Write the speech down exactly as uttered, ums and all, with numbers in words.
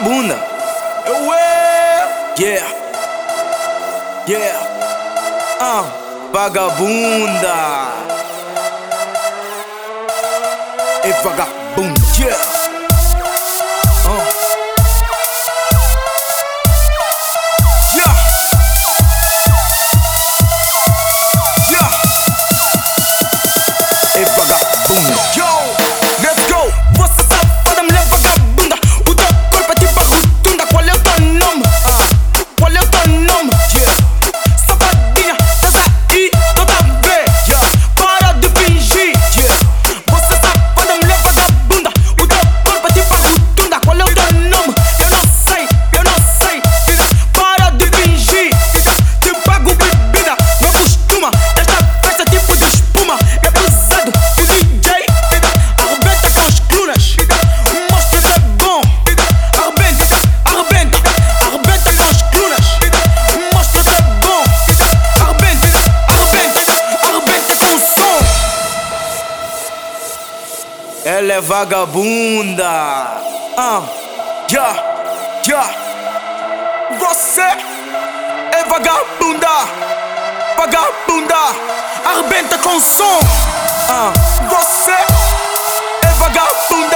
vagabunda. Eu é, yeah, yeah, ah, vagabunda. É vagabunda, yeah, ah, yeah, yeah. É vagabunda, yo, let's go. Você safada, mulher vagabunda. O teu corpo é tipo a rotunda. Qual é o teu nome? Ah, qual é o teu nome? Yeah. Safadinha, estás aí toda vez. Yeah. Para de fingir. Yeah. Você safada, mulher vagabunda. O teu corpo é tipo a rotunda. Qual é o teu nome? Eu não sei, eu não sei. Para de fingir. Te pago bebida, não costuma. Esta festa é tipo de espuma. É pesado, o D J arrebenta com as colunas. Mostra que é bom. Arrebenta, arrebenta, arrebenta com as colunas. Mostra que é bom. Arrebenta, arrebenta, arrebenta com o som. Ela é vagabunda. Ah, yeah, yeah. Você é vagabunda. Vagabunda, arrebenta com o som. Ah, você é vagabunda.